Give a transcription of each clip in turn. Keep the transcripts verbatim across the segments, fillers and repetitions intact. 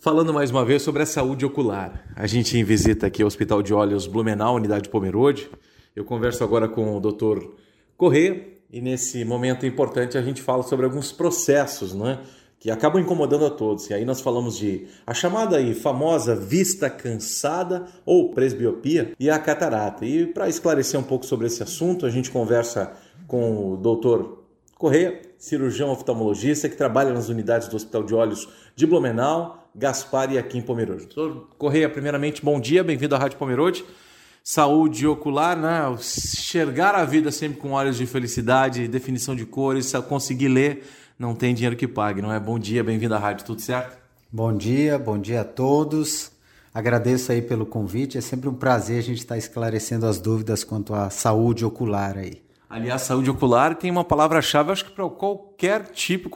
Falando mais uma vez sobre a saúde ocular. A gente visita aqui o Hospital de Olhos Blumenau, unidade Pomerode. Eu converso agora com o doutor Corrêa e nesse momento importante a gente fala sobre alguns processos, né, que acabam incomodando a todos. E aí nós falamos de a chamada e famosa vista cansada ou presbiopia e a catarata. E para esclarecer um pouco sobre esse assunto, a gente conversa com o doutor Corrêa, cirurgião oftalmologista que trabalha nas unidades do Hospital de Olhos de Blumenau, Gaspar e aqui em Pomerode. Doutor Corrêa, primeiramente, bom dia, bem-vindo à Rádio Pomerode. Saúde ocular, né? Enxergar a vida sempre com olhos de felicidade, definição de cores, conseguir ler, não tem dinheiro que pague, não é? Bom dia, bem-vindo à rádio, tudo certo? Bom dia, bom dia a todos. Agradeço aí pelo convite, é sempre um prazer a gente estar esclarecendo as dúvidas quanto à saúde ocular aí. Aliás, saúde ocular tem uma palavra-chave, acho que para qualquer tipo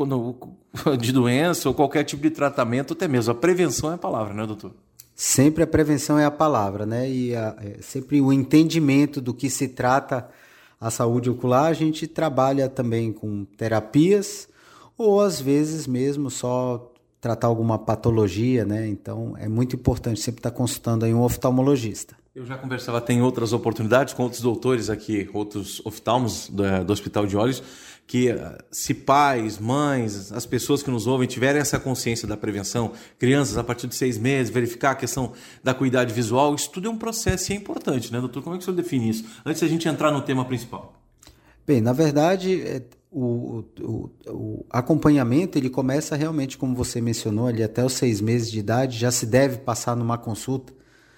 de doença ou qualquer tipo de tratamento, até mesmo a prevenção é a palavra, né, doutor? Sempre a prevenção é a palavra, né? E a, é, sempre o entendimento do que se trata a saúde ocular, a gente trabalha também com terapias ou às vezes mesmo só tratar alguma patologia, né? Então é muito importante sempre estar consultando aí um oftalmologista. Eu já conversava, tem outras oportunidades com outros doutores aqui, outros oftalmos do, do Hospital de Olhos, que se pais, mães, as pessoas que nos ouvem tiverem essa consciência da prevenção, crianças a partir de seis meses, verificar a questão da acuidade visual, isso tudo é um processo e é importante, né, doutor? Como é que o senhor define isso? Antes de a gente entrar no tema principal. Bem, na verdade, o, o, o acompanhamento ele começa realmente, como você mencionou, ali até os seis meses de idade, já se deve passar numa consulta,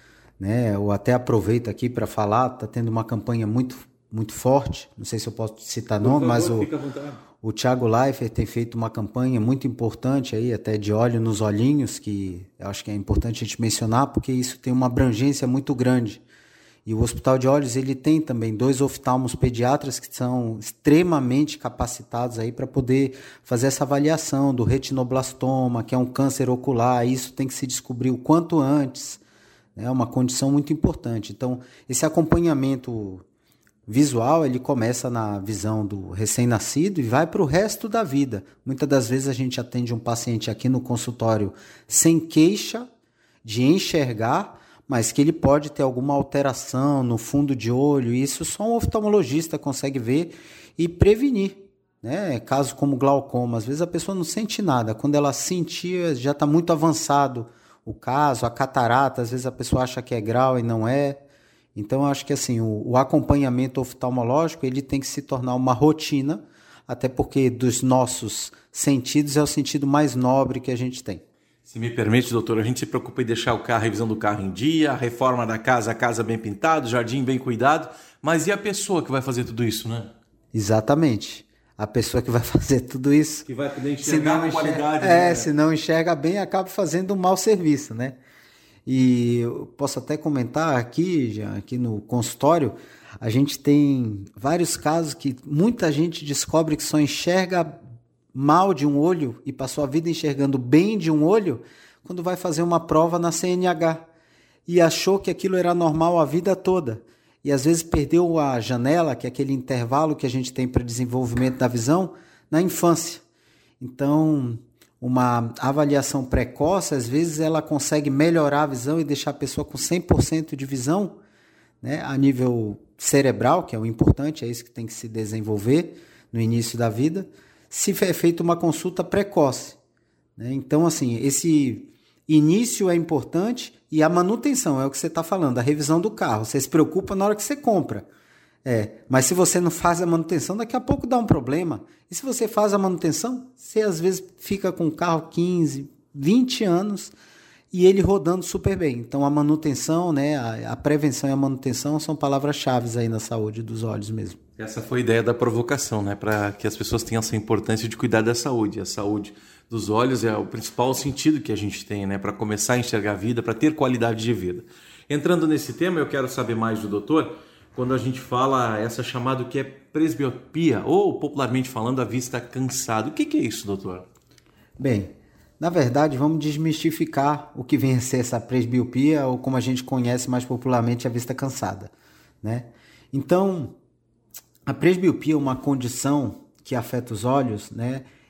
né? Eu até aproveito aqui para falar, está tendo uma campanha muito, muito forte, não sei se eu posso citar nome, mas o, o Thiago Leifert tem feito uma campanha muito importante aí, até de olho nos olhinhos, que eu acho que é importante a gente mencionar, porque isso tem uma abrangência muito grande. E o Hospital de Olhos ele tem também dois oftalmos pediatras que são extremamente capacitados aí para poder fazer essa avaliação do retinoblastoma, que é um câncer ocular, isso tem que se descobrir o quanto antes. É uma condição muito importante. Então, esse acompanhamento visual, ele começa na visão do recém-nascido e vai para o resto da vida. Muitas das vezes a gente atende um paciente aqui no consultório sem queixa de enxergar, mas que ele pode ter alguma alteração no fundo de olho, e isso só um oftalmologista consegue ver e prevenir. Né? Caso como glaucoma, às vezes a pessoa não sente nada, quando ela sentir já está muito avançado o caso, a catarata, às vezes a pessoa acha que é grau e não é. Então, eu acho que assim, o, o acompanhamento oftalmológico ele tem que se tornar uma rotina, até porque dos nossos sentidos é o sentido mais nobre que a gente tem. Se me permite, doutor, a gente se preocupa em deixar o carro, a revisão do carro em dia, a reforma da casa, a casa bem pintada, o jardim bem cuidado, mas e a pessoa que vai fazer tudo isso, né? Exatamente. A pessoa que vai fazer tudo isso... Que vai poder enxergar com qualidade. É, né? Se não enxerga bem, acaba fazendo um mau serviço, né? E eu posso até comentar aqui, já, aqui no consultório, a gente tem vários casos que muita gente descobre que só enxerga mal de um olho e passou a vida enxergando bem de um olho quando vai fazer uma prova na C N H e achou que aquilo era normal a vida toda. E às vezes perdeu a janela, que é aquele intervalo que a gente tem para desenvolvimento da visão, na infância. Então, uma avaliação precoce, às vezes ela consegue melhorar a visão e deixar a pessoa com cem por cento de visão, né, a nível cerebral, que é o importante, é isso que tem que se desenvolver no início da vida, se é feita uma consulta precoce. Né? Então, assim, esse início é importante e a manutenção, é o que você está falando, a revisão do carro. Você se preocupa na hora que você compra. É, mas se você não faz a manutenção, daqui a pouco dá um problema. E se você faz a manutenção, você às vezes fica com o carro quinze, vinte anos e ele rodando super bem. Então a manutenção, né, a, a prevenção e a manutenção são palavras-chave aí na saúde dos olhos mesmo. Essa foi a ideia da provocação, né, para que as pessoas tenham essa importância de cuidar da saúde. A saúde dos olhos é o principal sentido que a gente tem, né, para começar a enxergar a vida, para ter qualidade de vida. Entrando nesse tema, eu quero saber mais do doutor, quando a gente fala essa chamada que é presbiopia, ou popularmente falando, a vista cansada. O que, que é isso, doutor? Bem, na verdade, vamos desmistificar o que vem a ser essa presbiopia, ou como a gente conhece mais popularmente, a vista cansada. Né? Então, a presbiopia é uma condição que afeta os olhos, né?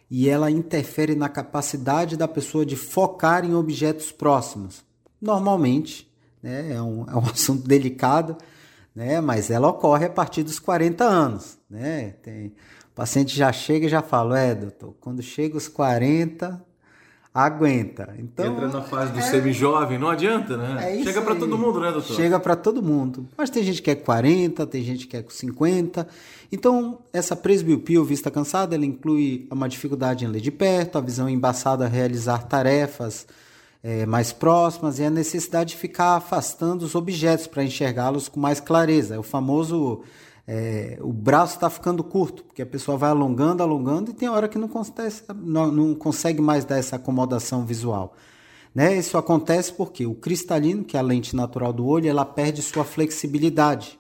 e ela interfere na capacidade da pessoa de focar em objetos próximos. Normalmente, né, é, um, é um assunto delicado, né, mas ela ocorre a partir dos quarenta anos. Né? Tem, o paciente já chega e já fala, é, doutor, quando chega os quarenta... aguenta. Então, entra na fase do é, semi-jovem, não adianta, né? É Chega para todo mundo, né, doutor? Chega para todo mundo. Mas tem gente que quer com quarenta, tem gente que quer com cinquenta. Então, essa presbiopia ou vista cansada, ela inclui uma dificuldade em ler de perto, a visão embaçada a realizar tarefas é, mais próximas e a necessidade de ficar afastando os objetos para enxergá-los com mais clareza. É o famoso... É, o braço está ficando curto, porque a pessoa vai alongando, alongando, e tem hora que não consegue, não, não consegue mais dar essa acomodação visual. Né? Isso acontece porque o cristalino, que é a lente natural do olho, ela perde sua flexibilidade.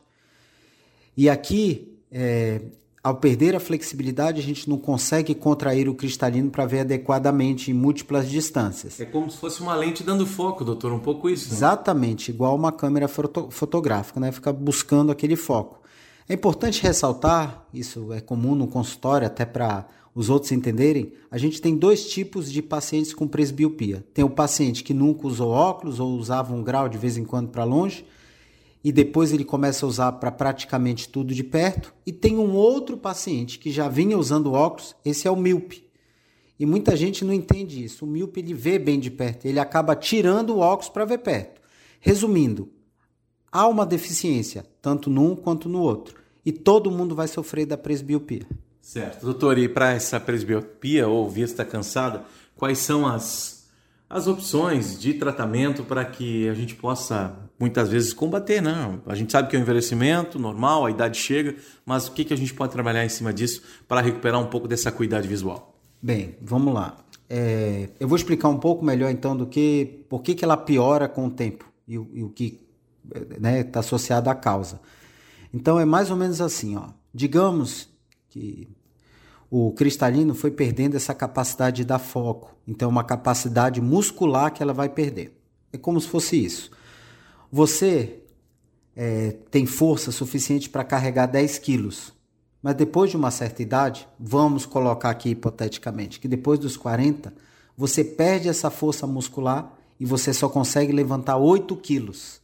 E aqui, é, ao perder a flexibilidade, a gente não consegue contrair o cristalino para ver adequadamente em múltiplas distâncias. É como se fosse uma lente dando foco, doutor, um pouco isso. Né? Exatamente, igual uma câmera foto- fotográfica, né? Fica buscando aquele foco. É importante ressaltar, isso é comum no consultório, até para os outros entenderem, a gente tem dois tipos de pacientes com presbiopia. Tem o paciente que nunca usou óculos ou usava um grau de vez em quando para longe, e depois ele começa a usar para praticamente tudo de perto. E tem um outro paciente que já vinha usando óculos, esse é o míope. E muita gente não entende isso. O míope ele vê bem de perto, ele acaba tirando o óculos para ver perto. Resumindo, há uma deficiência, tanto num quanto no outro. E todo mundo vai sofrer da presbiopia. Certo. Doutor, e para essa presbiopia ou vista cansada, quais são as, as opções de tratamento para que a gente possa, muitas vezes, combater, né? A gente sabe que é um envelhecimento normal, a idade chega, mas o que, que a gente pode trabalhar em cima disso para recuperar um pouco dessa acuidade visual? Bem, vamos lá. É, eu vou explicar um pouco melhor, então, do que por que, que ela piora com o tempo e, e o que está associado à causa. Então é mais ou menos assim, ó. Digamos que o cristalino foi perdendo essa capacidade de dar foco, então uma capacidade muscular que ela vai perder. É como se fosse isso. Você é, tem força suficiente para carregar dez quilos, mas depois de uma certa idade, vamos colocar aqui hipoteticamente, que depois dos quarenta, você perde essa força muscular e você só consegue levantar oito quilos.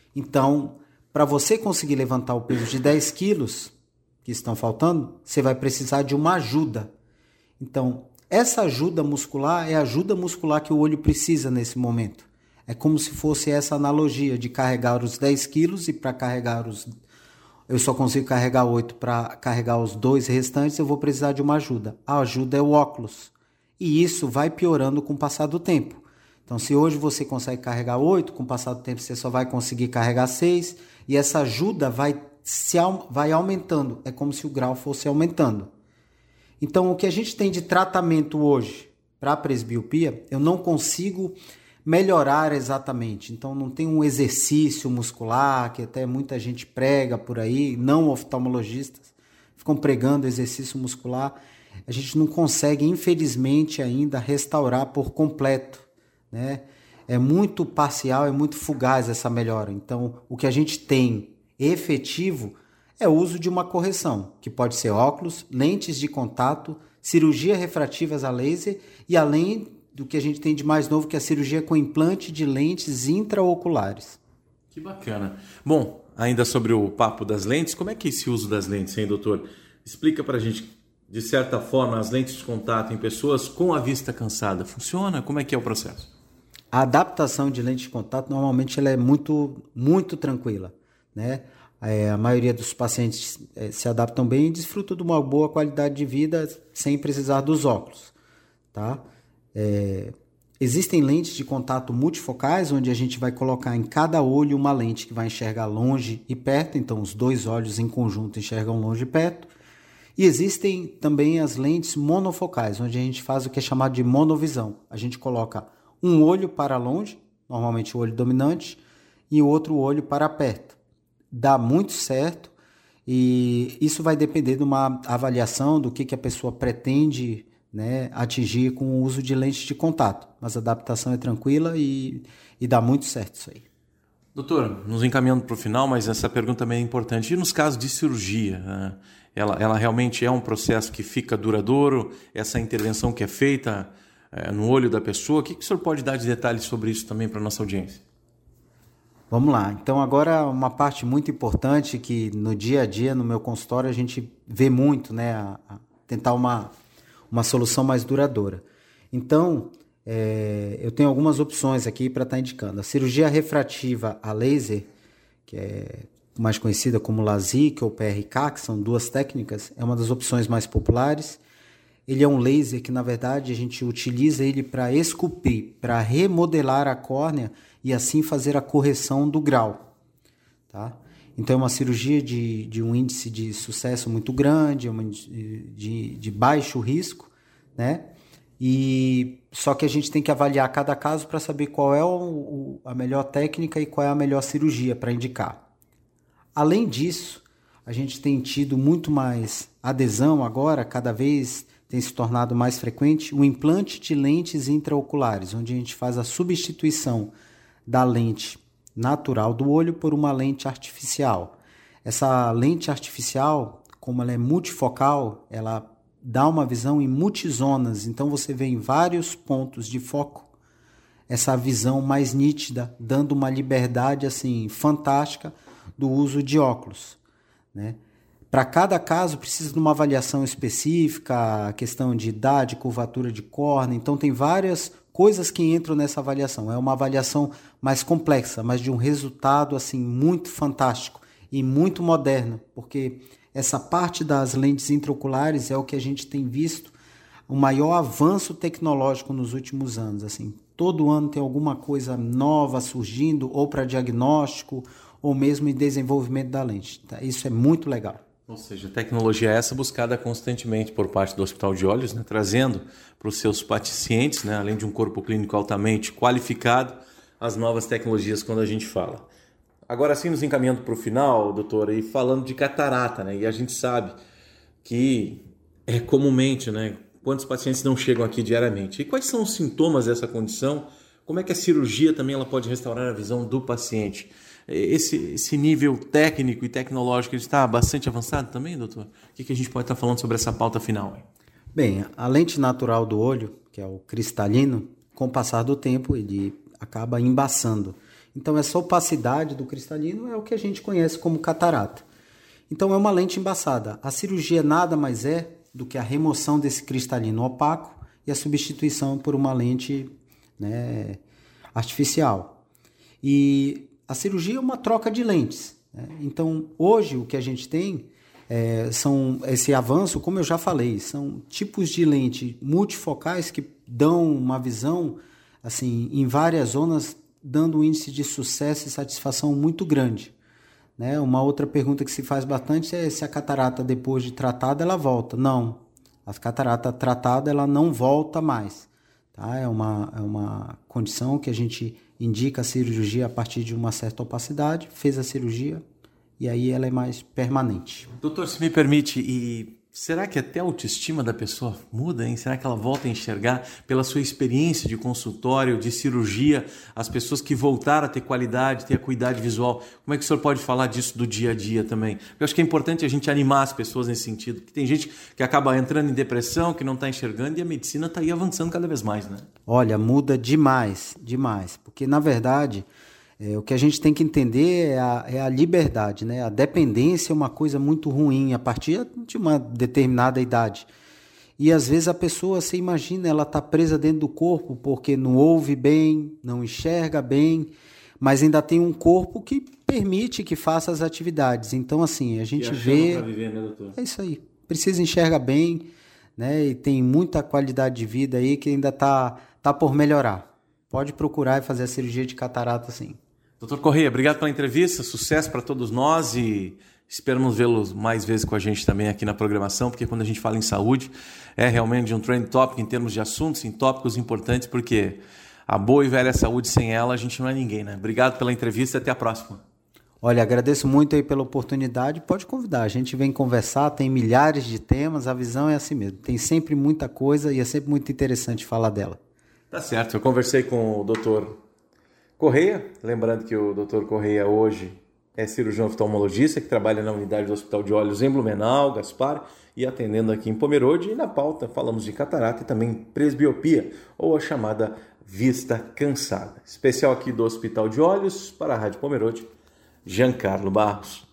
Então, para você conseguir levantar o peso de dez quilos que estão faltando, você vai precisar de uma ajuda. Então, essa ajuda muscular é a ajuda muscular que o olho precisa nesse momento. É como se fosse essa analogia de carregar os dez quilos e para carregar os... Eu só consigo carregar oito, para carregar os dois restantes eu vou precisar de uma ajuda. A ajuda é o óculos. E isso vai piorando com o passar do tempo. Então, se hoje você consegue carregar oito, com o passar do tempo você só vai conseguir carregar seis, e essa ajuda vai, se, vai aumentando. É como se o grau fosse aumentando. Então, o que a gente tem de tratamento hoje para a presbiopia, eu não consigo melhorar exatamente. Então, não tem um exercício muscular, que até muita gente prega por aí, não oftalmologistas, ficam pregando exercício muscular. A gente não consegue, infelizmente, ainda restaurar por completo. Né? É muito parcial, é muito fugaz essa melhora. Então, o que a gente tem efetivo é o uso de uma correção, que pode ser óculos, lentes de contato, cirurgia refrativas a laser e além do que a gente tem de mais novo, que é a cirurgia com implante de lentes intraoculares. Que bacana. Bom, ainda sobre o papo das lentes, como é que é esse uso das lentes, hein, doutor? Explica pra gente, de certa forma, as lentes de contato em pessoas com a vista cansada. Funciona? Como é que é o processo? A adaptação de lente de contato, normalmente, ela é muito, muito tranquila, né? É, a maioria dos pacientes é, se adaptam bem e desfrutam de uma boa qualidade de vida sem precisar dos óculos, tá? É, existem lentes de contato multifocais, onde a gente vai colocar em cada olho uma lente que vai enxergar longe e perto, então os dois olhos em conjunto enxergam longe e perto. E existem também as lentes monofocais, onde a gente faz o que é chamado de monovisão. A gente coloca um olho para longe, normalmente o olho dominante, e o outro olho para perto. Dá muito certo e isso vai depender de uma avaliação do que, que a pessoa pretende, né, atingir com o uso de lentes de contato. Mas a adaptação é tranquila e, e dá muito certo isso aí. Doutor, nos encaminhando para o final, mas essa pergunta também é importante. E nos casos de cirurgia, né? ela, ela realmente é um processo que fica duradouro? Essa intervenção que é feita é, no olho da pessoa, o que, que o senhor pode dar de detalhes sobre isso também para a nossa audiência? Vamos lá. Então agora uma parte muito importante que no dia a dia, no meu consultório, a gente vê muito, né? A, a tentar uma, uma solução mais duradoura. Então, é, eu tenho algumas opções aqui para estar indicando. A cirurgia refrativa a laser, que é mais conhecida como LASIK ou P R K, que são duas técnicas, é uma das opções mais populares. Ele é um laser que, na verdade, a gente utiliza ele para esculpir, para remodelar a córnea e assim fazer a correção do grau. Tá? Então, é uma cirurgia de, de um índice de sucesso muito grande, uma, de, de baixo risco, né? E, só que a gente tem que avaliar cada caso para saber qual é o, o, a melhor técnica e qual é a melhor cirurgia para indicar. Além disso, a gente tem tido muito mais adesão agora, cada vez tem se tornado mais frequente, o implante de lentes intraoculares, onde a gente faz a substituição da lente natural do olho por uma lente artificial. Essa lente artificial, como ela é multifocal, ela dá uma visão em multizonas, então você vê em vários pontos de foco essa visão mais nítida, dando uma liberdade assim fantástica do uso de óculos, né? Para cada caso precisa de uma avaliação específica, a questão de idade, curvatura de córnea, então tem várias coisas que entram nessa avaliação. É uma avaliação mais complexa, mas de um resultado assim muito fantástico e muito moderno, porque essa parte das lentes intraoculares é o que a gente tem visto o maior avanço tecnológico nos últimos anos. Assim, todo ano tem alguma coisa nova surgindo, ou para diagnóstico, ou mesmo em desenvolvimento da lente. Tá? Isso é muito legal. Ou seja, a tecnologia é essa buscada constantemente por parte do Hospital de Olhos, né, trazendo para os seus pacientes, né, além de um corpo clínico altamente qualificado, as novas tecnologias quando a gente fala. Agora sim, nos encaminhando para o final, doutora, e falando de catarata, né, e a gente sabe que é comumente, né, quantos pacientes não chegam aqui diariamente? E quais são os sintomas dessa condição? Como é que a cirurgia também ela pode restaurar a visão do paciente? Esse, esse nível técnico e tecnológico ele está bastante avançado também, doutor? O que, que a gente pode estar falando sobre essa pauta final? Hein? Bem, a lente natural do olho, que é o cristalino, com o passar do tempo ele acaba embaçando. Então essa opacidade do cristalino é o que a gente conhece como catarata. Então é uma lente embaçada. A cirurgia nada mais é do que a remoção desse cristalino opaco e a substituição por uma lente, né, artificial. E a cirurgia é uma troca de lentes, né? Então, hoje o que a gente tem é, são esse avanço, como eu já falei, são tipos de lente multifocais que dão uma visão assim, em várias zonas, dando um índice de sucesso e satisfação muito grande, né? Uma outra pergunta que se faz bastante é se a catarata, depois de tratada, ela volta. Não, a catarata tratada ela não volta mais. Tá? É uma, é uma condição que a gente indica a cirurgia a partir de uma certa opacidade, fez a cirurgia e aí ela é mais permanente. Doutor, se me permite, e será que até a autoestima da pessoa muda, hein? Será que ela volta a enxergar pela sua experiência de consultório, de cirurgia, as pessoas que voltaram a ter qualidade, ter acuidade visual? Como é que o senhor pode falar disso do dia a dia também? Eu acho que é importante a gente animar as pessoas nesse sentido, porque tem gente que acaba entrando em depressão, que não está enxergando, e a medicina está aí avançando cada vez mais, né? Olha, muda demais, demais, porque na verdade É, o que a gente tem que entender é a, é a liberdade, né? A dependência é uma coisa muito ruim a partir de uma determinada idade. E às vezes a pessoa, você imagina, ela está presa dentro do corpo porque não ouve bem, não enxerga bem, mas ainda tem um corpo que permite que faça as atividades. Então, assim, a gente vê... Pra viver, né, doutor? É isso aí. Precisa enxergar bem, né? E tem muita qualidade de vida aí que ainda está tá por melhorar. Pode procurar e fazer a cirurgia de catarata, sim. Doutor Correia, obrigado pela entrevista, sucesso para todos nós e esperamos vê-los mais vezes com a gente também aqui na programação, porque quando a gente fala em saúde, é realmente um trend topic em termos de assuntos, em tópicos importantes, porque a boa e velha saúde, sem ela, a gente não é ninguém, né? Obrigado pela entrevista e até a próxima. Olha, agradeço muito aí pela oportunidade, pode convidar, a gente vem conversar, tem milhares de temas, a visão é assim mesmo, tem sempre muita coisa e é sempre muito interessante falar dela. Tá certo, eu conversei com o doutor Correia, lembrando que o doutor Correia hoje é cirurgião oftalmologista que trabalha na unidade do Hospital de Olhos em Blumenau, Gaspar, e atendendo aqui em Pomerode. E na pauta falamos de catarata e também presbiopia, ou a chamada vista cansada. Especial aqui do Hospital de Olhos, para a Rádio Pomerode, Giancarlo Barros.